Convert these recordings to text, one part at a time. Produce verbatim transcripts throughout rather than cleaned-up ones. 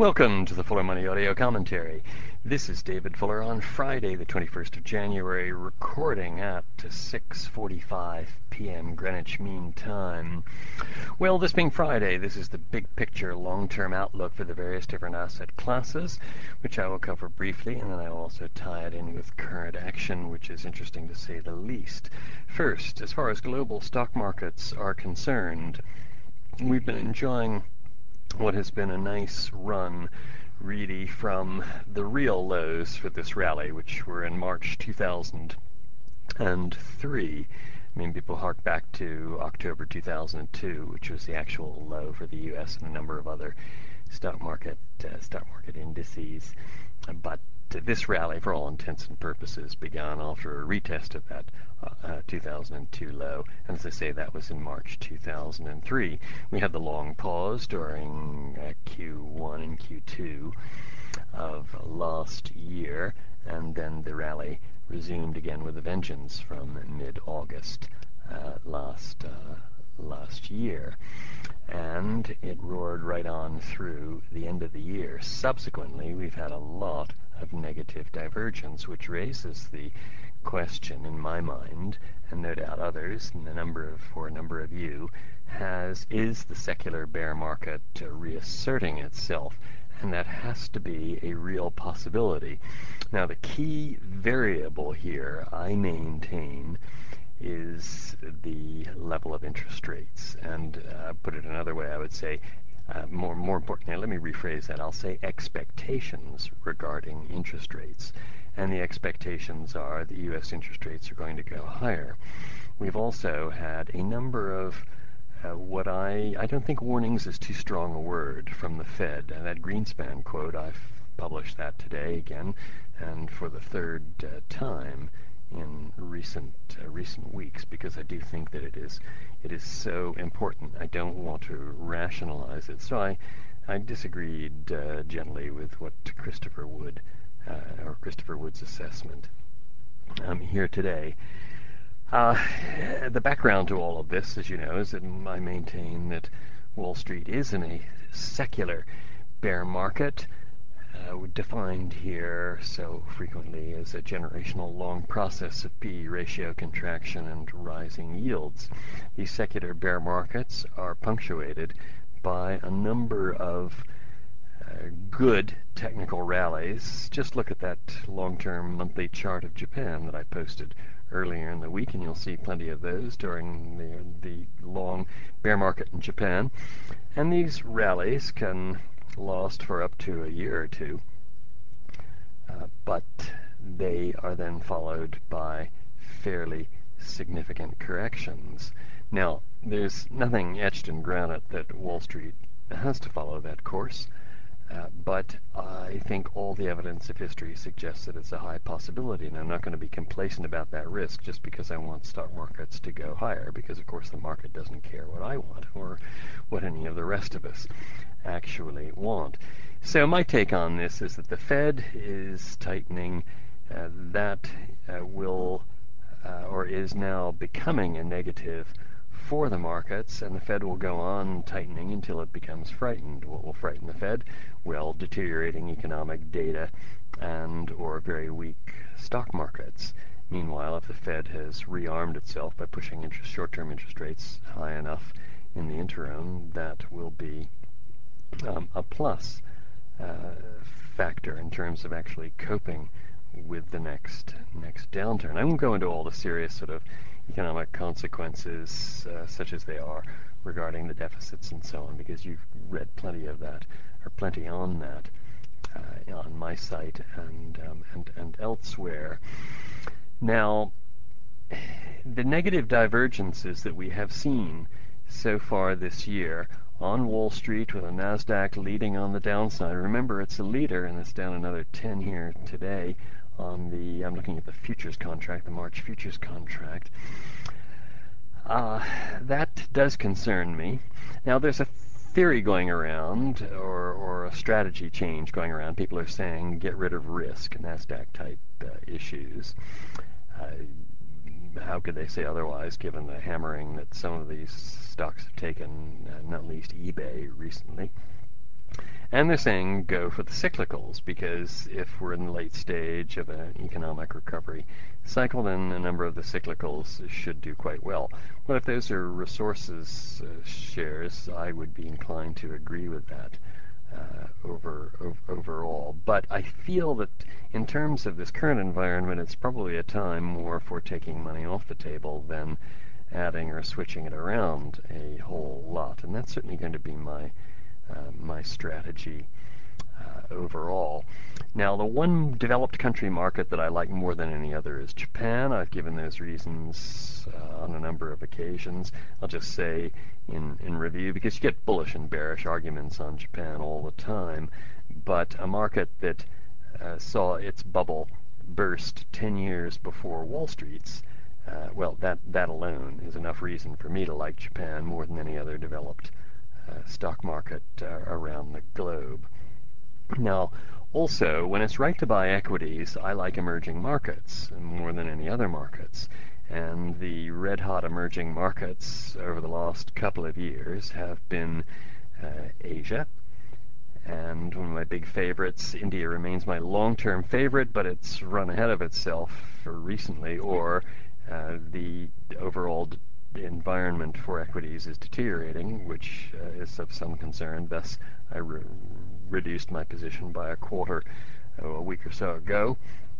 Welcome to the Fuller Money Audio Commentary. This is David Fuller on Friday, the twenty-first of January, recording at six forty-five p m Greenwich Mean Time. Well, this being Friday, this is the big picture long-term outlook for the various different asset classes, which I will cover briefly, and then I will also tie it in with current action, which is interesting to say the least. First, as far as global stock markets are concerned, we've been enjoying what has been a nice run, really, from the real lows for this rally, which were in March two thousand three. I mean, people hark back to October two thousand two, which was the actual low for the U S and a number of other stock market uh, stock market indices. But uh, this rally, for all intents and purposes, began after a retest of that uh, uh, two thousand two low. And as I say, that was in March two thousand three. We had the long pause during uh, Q one and Q two of last year, and then the rally resumed again with a vengeance from mid-August uh, last uh, last year, and it roared right on through the end of the year. Subsequently, we've had a lot of negative divergence, which raises the question in my mind, and no doubt others, and a number of, for a number of you, has is the secular bear market uh, reasserting itself? And that has to be a real possibility. Now, the key variable here, I maintain, is the level of interest rates. And uh, put it another way, I would say, uh, more more importantly, let me rephrase that. I'll say expectations regarding interest rates. And the expectations are that U S interest rates are going to go higher. We've also had a number of Uh, what I, I don't think warnings is too strong a word from the Fed. And that Greenspan quote, I've published that today again, and for the third uh, time in recent uh, recent weeks, because I do think that it is it is so important. I don't want to rationalize it. So I, I disagreed uh, gently with what Christopher Wood, uh, or Christopher Wood's assessment um, here today. Uh, the background to all of this, as you know, is that I maintain that Wall Street is in a secular bear market, uh, defined here so frequently as a generational long process of P E ratio contraction and rising yields. These secular bear markets are punctuated by a number of uh, good technical rallies. Just look at that long-term monthly chart of Japan that I posted earlier in the week, and you'll see plenty of those during the, the long bear market in Japan. And these rallies can last for up to a year or two, uh, but they are then followed by fairly significant corrections. Now, there's nothing etched in granite that Wall Street has to follow that course. Uh, but I think all the evidence of history suggests that it's a high possibility, and I'm not going to be complacent about that risk just because I want stock markets to go higher, because of course the market doesn't care what I want or what any of the rest of us actually want. So my take on this is that the Fed is tightening. Uh, that uh, will uh, or is now becoming a negative for the markets, and the Fed will go on tightening until it becomes frightened. What will frighten the Fed? Well, deteriorating economic data and or very weak stock markets. Meanwhile, if the Fed has rearmed itself by pushing interest, short-term interest rates high enough in the interim, that will be um, a plus uh, factor in terms of actually coping with the next next downturn. I won't go into all the serious sort of economic consequences, uh, such as they are, regarding the deficits and so on, because you've read plenty of that, or plenty on that, uh, on my site and, um, and, and elsewhere. Now, the negative divergences that we have seen so far this year on Wall Street, with the NASDAQ leading on the downside. Remember, it's a leader, and it's down another ten here today on the, I'm looking at the futures contract, the March futures contract. Uh, that does concern me. Now, there's a theory going around, or, or a strategy change going around. People are saying get rid of risk, NASDAQ-type uh, issues. Uh, how could they say otherwise, given the hammering that some of these stocks have taken, uh, not least eBay recently? And they're saying go for the cyclicals because if we're in the late stage of an economic recovery cycle, then a number of the cyclicals should do quite well. But if those are resources uh, shares, I would be inclined to agree with that uh, over, over overall. But I feel that in terms of this current environment, it's probably a time more for taking money off the table than adding or switching it around a whole lot. And that's certainly going to be my uh, my strategy uh, overall. Now, the one developed country market that I like more than any other is Japan. I've given those reasons uh, on a number of occasions. I'll just say in, in review, because you get bullish and bearish arguments on Japan all the time, but a market that uh, saw its bubble burst ten years before Wall Street's, uh, well, that, that alone is enough reason for me to like Japan more than any other developed uh, stock market uh, around the globe. Now, also, when it's right to buy equities, I like emerging markets more than any other markets. And the red-hot emerging markets over the last couple of years have been uh, Asia. And one of my big favorites, India remains my long-term favorite, but it's run ahead of itself recently, or uh, the overall d- environment for equities is deteriorating, which uh, is of some concern. Thus, I re- reduced my position by a quarter oh, a week or so ago.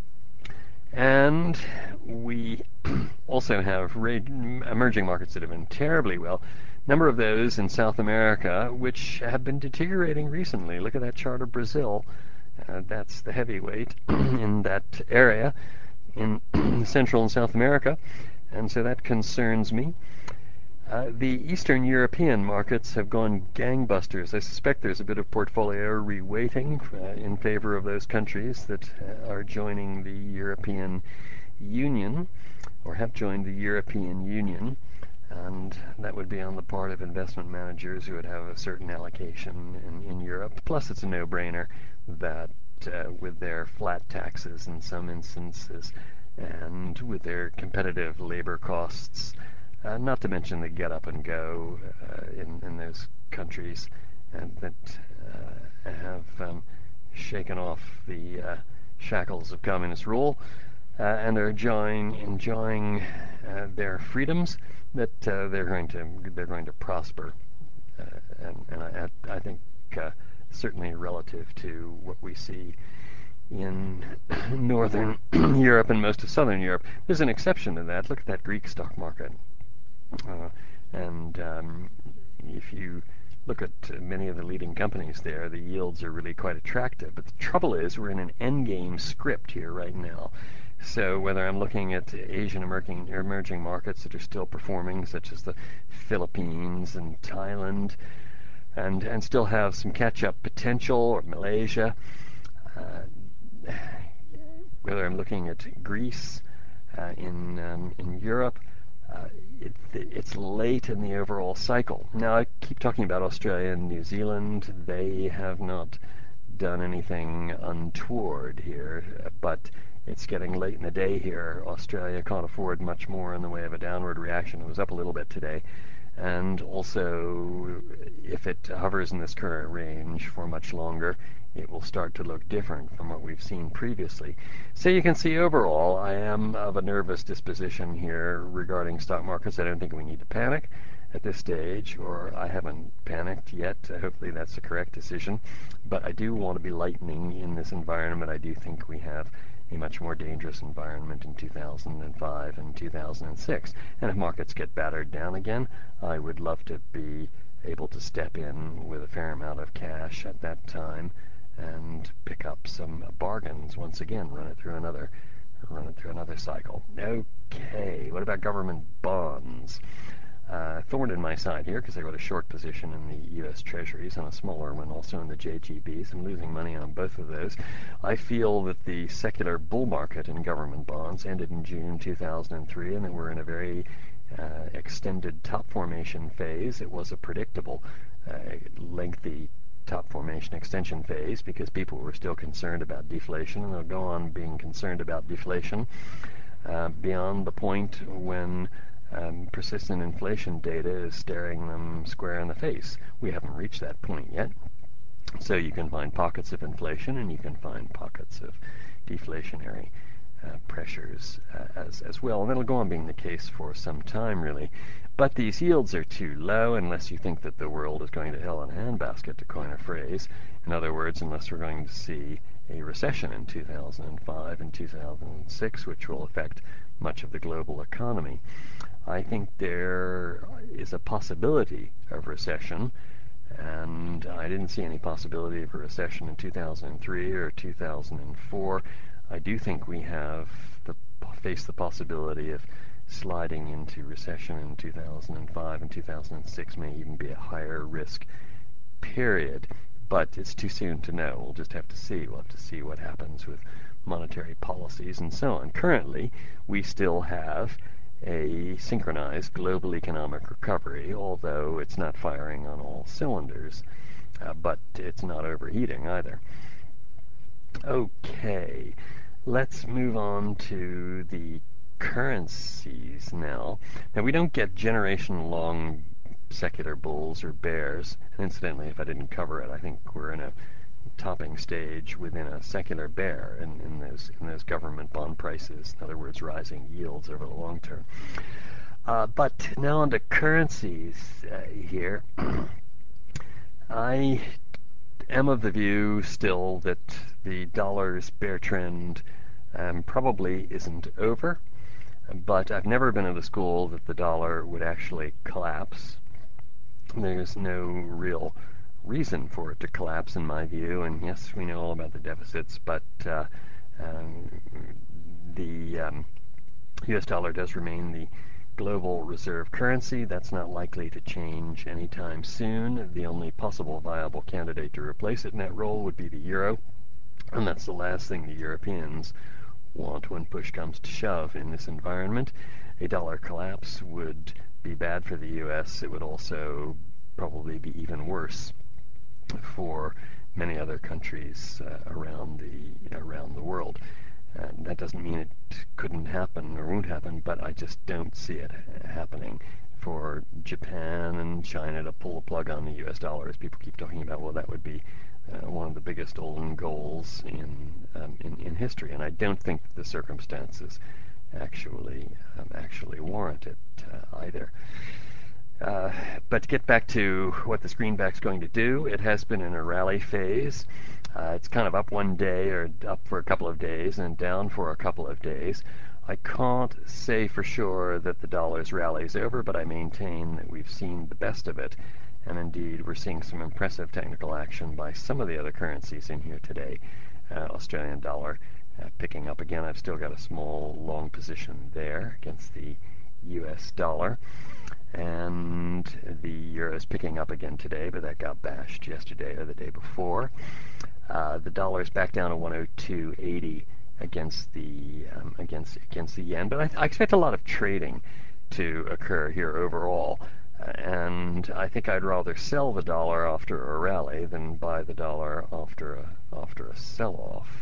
And we also have ra- emerging markets that have been terribly well. Number of those in South America which have been deteriorating recently. Look at that chart of Brazil. Uh, that's the heavyweight in that area in Central and South America. And so that concerns me. Uh, the Eastern European markets have gone gangbusters. I suspect there's a bit of portfolio reweighting uh, in favor of those countries that uh, are joining the European Union or have joined the European Union. And that would be on the part of investment managers who would have a certain allocation in, in Europe. Plus, it's a no-brainer that uh, with their flat taxes in some instances and with their competitive labor costs, uh, not to mention the get up and go uh, in, in those countries and that uh, have um, shaken off the uh, shackles of communist rule uh, and are enjoying, enjoying uh, their freedoms, that uh, they're going to they're going to prosper, uh, and, and I, I think uh, certainly relative to what we see in Northern Europe and most of Southern Europe. There's an exception to that. Look at that Greek stock market. Uh, and um, if you look at uh, many of the leading companies there, the yields are really quite attractive. But the trouble is we're in an endgame script here right now. So whether I'm looking at Asian emerging, emerging markets that are still performing, such as the Philippines and Thailand, and, and still have some catch-up potential, or Malaysia, uh, whether I'm looking at Greece uh, in, um, in Europe, Uh, it, it's late in the overall cycle. Now, I keep talking about Australia and New Zealand. They have not done anything untoward here, but it's getting late in the day here. Australia can't afford much more in the way of a downward reaction. It was up a little bit today. And also, if it hovers in this current range for much longer, it will start to look different from what we've seen previously. So you can see overall, I am of a nervous disposition here regarding stock markets. I don't think we need to panic at this stage, or I haven't panicked yet. Uh, hopefully that's the correct decision. But I do want to be lightening in this environment. I do think we have a much more dangerous environment in two thousand five and two thousand six. And if markets get battered down again, I would love to be able to step in with a fair amount of cash at that time and pick up some bargains once again, run it through another run it through another cycle. Okay, what about government bonds? Uh, thorn in my side here because I got a short position in the U S Treasuries and a smaller one also in the J G Bs. I'm losing money on both of those. I feel that the secular bull market in government bonds ended in June two thousand three, and that we're in a very uh, extended top formation phase. It was a predictable, uh, lengthy top formation extension phase because people were still concerned about deflation, and they'll go on being concerned about deflation uh, beyond the point when um, persistent inflation data is staring them square in the face. We haven't reached that point yet. So you can find pockets of inflation and you can find pockets of deflationary uh, pressures uh, as, as well. And that'll go on being the case for some time, really. But these yields are too low unless you think that the world is going to hell in a handbasket, to coin a phrase. In other words, unless we're going to see a recession in two thousand five and two thousand six, which will affect much of the global economy. I think there is a possibility of recession, and I didn't see any possibility of a recession in two thousand three or two thousand four. I do think we have the, face the possibility of sliding into recession in two thousand five and two thousand six, may even be a higher risk period. But it's too soon to know. We'll just have to see. We'll have to see what happens with monetary policies and so on. Currently, we still have a synchronized global economic recovery, although it's not firing on all cylinders, uh, but it's not overheating either. Okay, let's move on to the currencies now. Now, we don't get generation-long secular bulls or bears. And incidentally, if I didn't cover it, I think we're in a topping stage within a secular bear in, in those in those government bond prices. In other words, rising yields over the long term. Uh, but now on to currencies uh, here. I am of the view still that the dollar's bear trend um, probably isn't over, but I've never been of the school that the dollar would actually collapse. There's no real reason for it to collapse in my view, and yes, we know all about the deficits, but uh, um, the um, U S dollar does remain the global reserve currency. That's not likely to change anytime soon. The only possible viable candidate to replace it in that role would be the euro, and that's the last thing the Europeans want when push comes to shove in this environment. A dollar collapse would be bad for the U S. It would also probably be even worse for many other countries uh, around the around the world. And that doesn't mean it couldn't happen or won't happen, but I just don't see it happening. For Japan and China to pull the plug on the U S dollar, as people keep talking about, well, that would be uh, one of the biggest stolen goals in, um, in in history, and I don't think that the circumstances actually um, actually warrant it uh, either. Uh, but to get back to what this greenback's going to do, it has been in a rally phase. Uh, it's kind of up one day or up for a couple of days and down for a couple of days. I can't say for sure that the dollar's rally is over, but I maintain that we've seen the best of it. And indeed, we're seeing some impressive technical action by some of the other currencies in here today. Uh, Australian dollar uh, picking up again. I've still got a small long position there against the U S dollar. And the euro is picking up again today, but that got bashed yesterday or the day before. Uh, the dollar is back down to one oh two eighty against the um, against against the yen, but I, I expect a lot of trading to occur here overall, uh, and I think I'd rather sell the dollar after a rally than buy the dollar after a after a sell-off.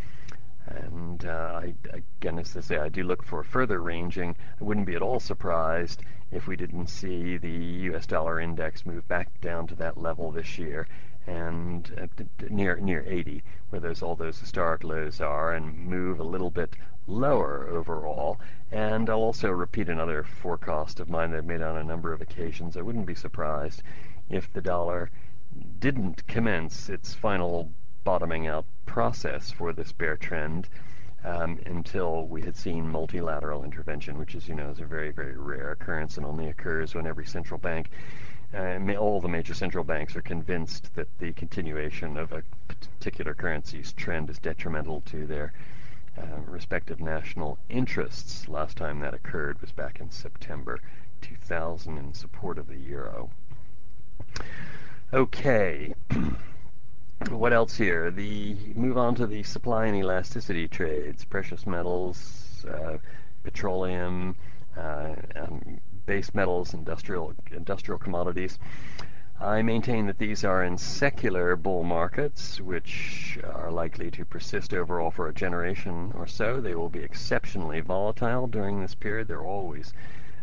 And uh, I, again, as I say, I do look for further ranging. I wouldn't be at all surprised if we didn't see the U S dollar index move back down to that level this year, and uh, near near eighty, where those all those historic lows are, and move a little bit lower overall. And I'll also repeat another forecast of mine that I've made on a number of occasions. I wouldn't be surprised if the dollar didn't commence its final bottoming out process for this bear trend um, until we had seen multilateral intervention, which, as you know, is a very, very rare occurrence and only occurs when every central bank, uh, all the major central banks, are convinced that the continuation of a particular currency's trend is detrimental to their uh, respective national interests. Last time that occurred was back in September two thousand in support of the euro. Okay. What else here? The move on to the supply and elasticity trades, precious metals, uh, petroleum, uh, um, base metals, industrial industrial commodities. I maintain that these are in secular bull markets, which are likely to persist overall for a generation or so. They will be exceptionally volatile during this period. They're always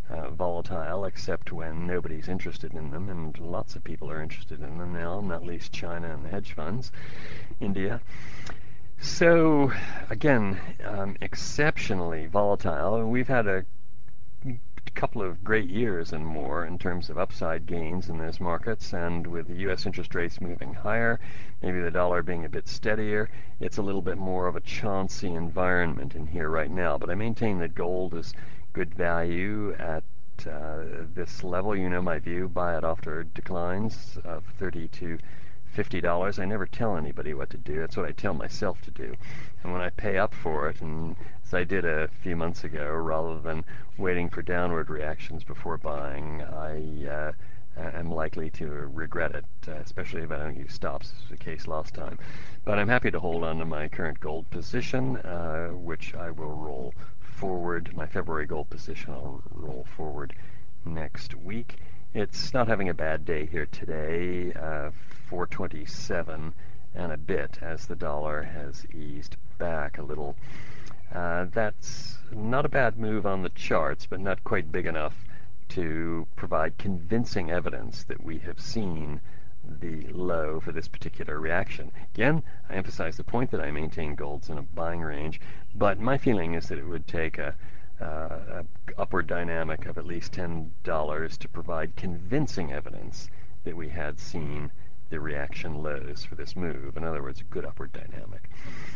uh, volatile, except when nobody's interested in them, and lots of people are interested in them now, not least China and the hedge funds, India. So, again, um, exceptionally volatile, and we've had a couple of great years and more in terms of upside gains in those markets, and with the U S interest rates moving higher, maybe the dollar being a bit steadier, it's a little bit more of a chauncey environment in here right now. But I maintain that gold is good value at uh, this level. You know my view, buy it after declines of thirty to fifty dollars. I never tell anybody what to do. That's what I tell myself to do. And when I pay up for it, and as I did a few months ago, rather than waiting for downward reactions before buying, I uh, am likely to regret it, uh, especially if I don't use stops, as was the case last time. But I'm happy to hold on to my current gold position, uh, which I will roll forward. My February gold position I'll roll forward next week. It's not having a bad day here today, uh, four twenty-seven and a bit as the dollar has eased back a little. Uh, that's not a bad move on the charts, but not quite big enough to provide convincing evidence that we have seen the low for this particular reaction. Again, I emphasize the point that I maintain gold's in a buying range, but my feeling is that it would take a Uh, a upward dynamic of at least ten dollars to provide convincing evidence that we had seen the reaction lows for this move. In other words, a good upward dynamic.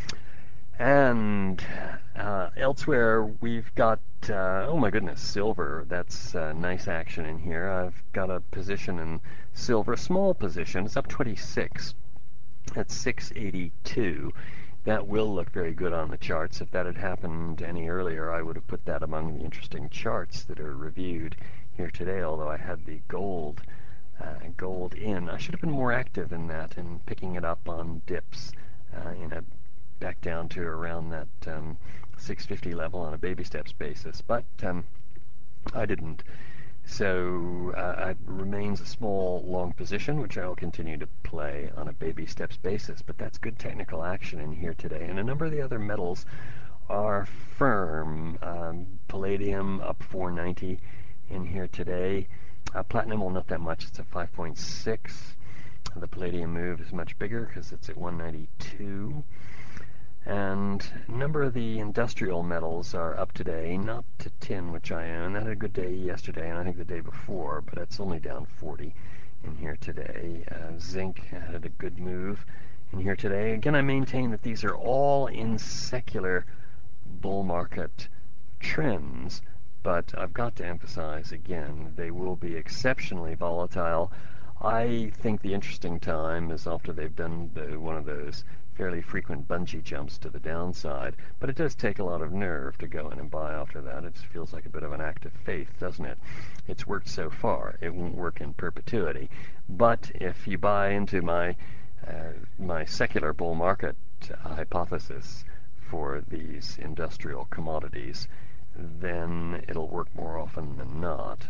And uh, elsewhere, we've got, uh, oh my goodness, silver. That's uh, nice action in here. I've got a position in silver, a small position. It's up twenty-six at six eighty-two. That will look very good on the charts. If that had happened any earlier, I would have put that among the interesting charts that are reviewed here today, although I had the gold uh, gold in. I should have been more active in that and picking it up on dips uh, in a back down to around that um, six fifty level on a baby steps basis, but um, I didn't. So uh, it remains a small long position, which I will continue to play on a baby steps basis. But that's good technical action in here today. And a number of the other metals are firm. Um, palladium up four ninety in here today. Uh, platinum, well, not that much. It's at five point six. The palladium move is much bigger because it's at one ninety-two. And a number of the industrial metals are up today, not to tin, which I own. That had a good day yesterday, and I think the day before, but it's only down forty in here today. Uh, zinc had a good move in here today. Again, I maintain that these are all in secular bull market trends, but I've got to emphasize again, they will be exceptionally volatile. I think the interesting time is after they've done the, one of those fairly frequent bungee jumps to the downside, but it does take a lot of nerve to go in and buy after that. It feels like a bit of an act of faith, doesn't it? It's worked so far. It won't work in perpetuity. But if you buy into my uh, my secular bull market uh, hypothesis for these industrial commodities, then it'll work more often than not.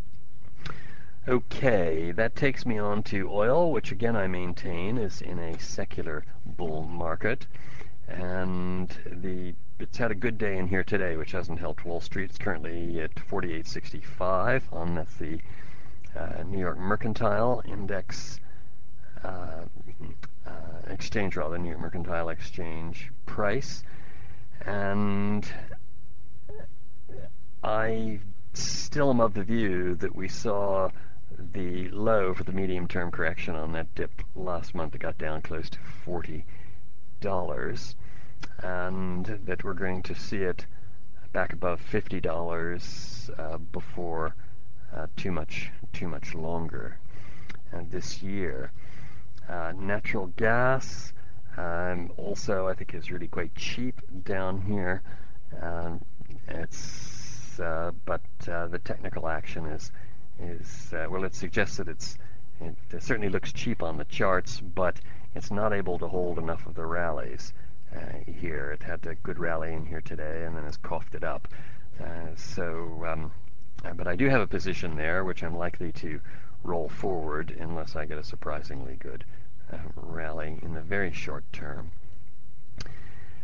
Okay, that takes me on to oil, which again I maintain is in a secular bull market. And the it's had a good day in here today, which hasn't helped Wall Street. It's currently at forty-eight sixty-five on that's the uh, New York Mercantile Index uh, uh, exchange, rather, New York Mercantile Exchange price. And I still am of the view that we saw the low for the medium-term correction on that dip last month. It got down close to forty dollars, and that we're going to see it back above fifty dollars uh, before uh, too much too much longer uh, this year. Uh, natural gas um, also I think is really quite cheap down here. Um, it's uh, but uh, the technical action is is uh, well, it suggests that it's it certainly looks cheap on the charts, but it's not able to hold enough of the rallies uh, here. It had a good rally in here today and then has coughed it up. Uh, so, um, uh, but I do have a position there, which I'm likely to roll forward unless I get a surprisingly good uh, rally in the very short term.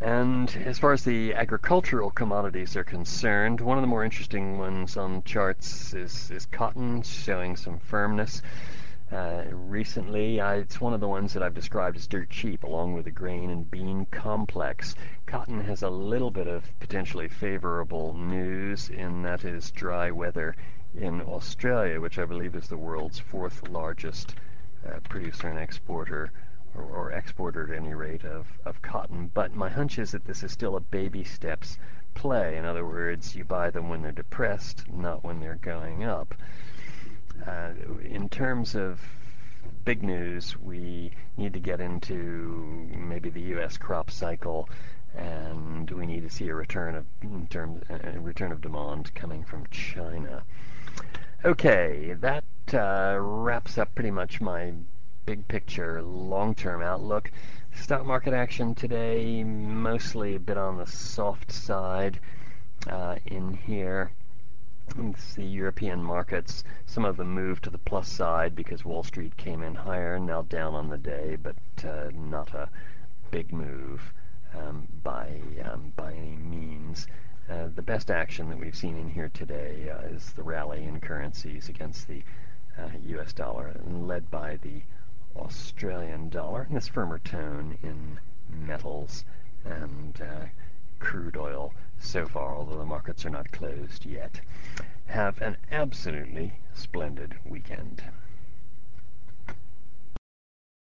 And as far as the agricultural commodities are concerned, one of the more interesting ones on charts is, is cotton, showing some firmness. Uh, recently, I, it's one of the ones that I've described as dirt cheap, along with the grain and bean complex. Cotton has a little bit of potentially favorable news, in that is dry weather in Australia, which I believe is the world's fourth largest uh, producer and exporter, or, or exporter at any rate, of, of cotton. But my hunch is that this is still a baby steps play. In other words, you buy them when they're depressed, not when they're going up. Uh, in terms of big news, we need to get into maybe the U S crop cycle, and we need to see a return of in terms a return of demand coming from China. Okay, that uh, wraps up pretty much my big picture long-term outlook. Stock market action today, mostly a bit on the soft side uh, in here. It's the European markets. Some of them moved to the plus side because Wall Street came in higher, now down on the day, but uh, not a big move um, by um, by any means. Uh, the best action that we've seen in here today uh, is the rally in currencies against the uh, U S dollar, led by the Australian dollar, and this firmer tone in metals and uh, crude oil so far, although the markets are not closed yet. Have an absolutely splendid weekend.